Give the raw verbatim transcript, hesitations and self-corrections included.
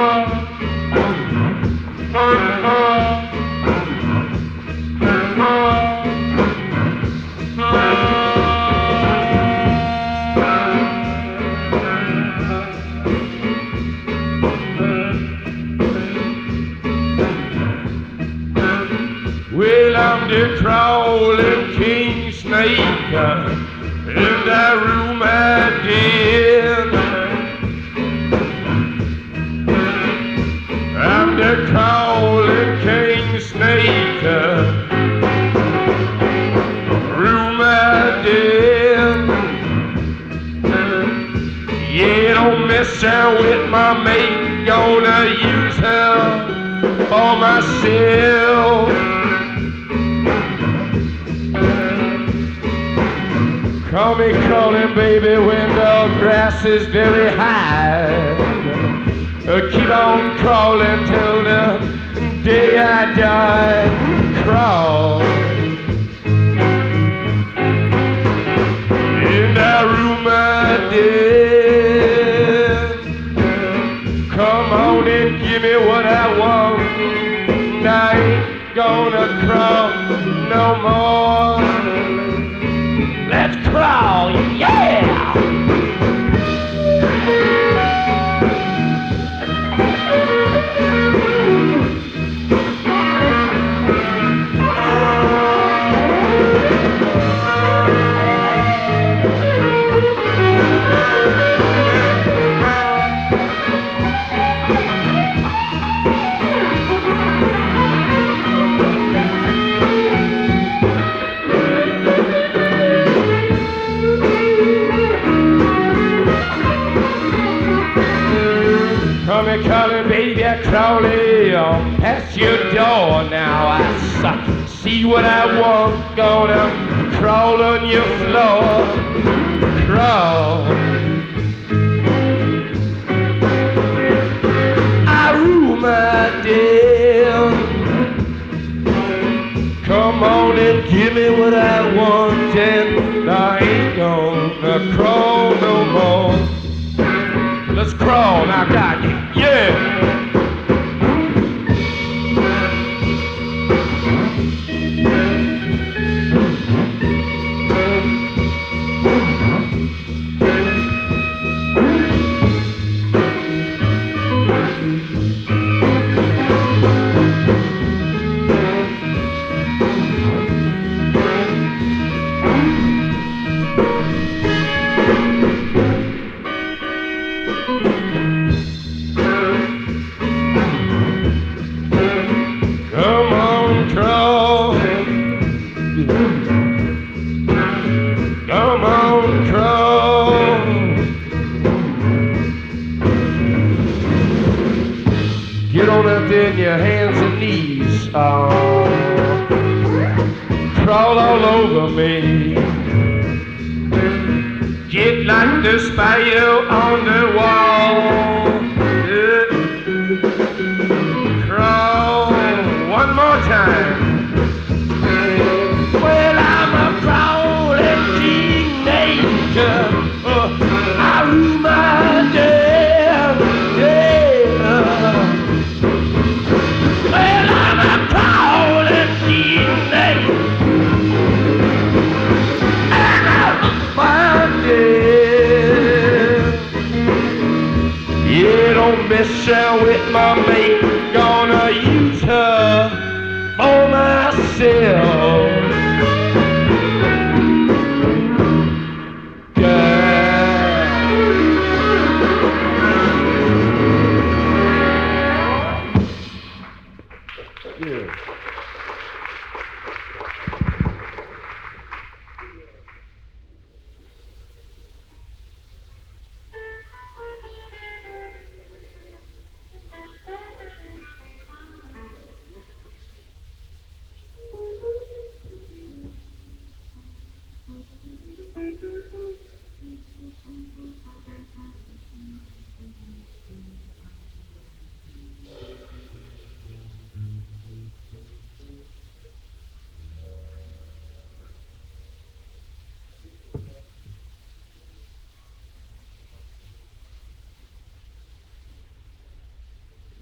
Well, I'm the crawling king snake in that room I did. I'm the crawling king snake, room I did. Yeah, don't mess around with my mate, gonna use her for myself. Call me calling, baby, when the grass is very high. Uh, keep on crawling till the day I die. Crawl in that room I did. Come on and give me what I want. I ain't gonna crawl no more. Let's crawl, yeah! Come and calling, baby, I crawling on past your door now. I suck. See what I want, gonna crawl on your floor. Crawl. I rule my deal. Come on and give me what I want, and I ain't gonna crawl no more. Let's crawl, now got you, yeah! Come on, crawl. Come on, crawl. Get on up there in your hands and knees. Oh, crawl all over me. Get like the spider on the wall. One more time. Well, I'm a crawling teenager. Uh, I rule my damn yeah. Well, I'm a crawling teenager, and I rule my damn. Yeah, don't mess around with my mate.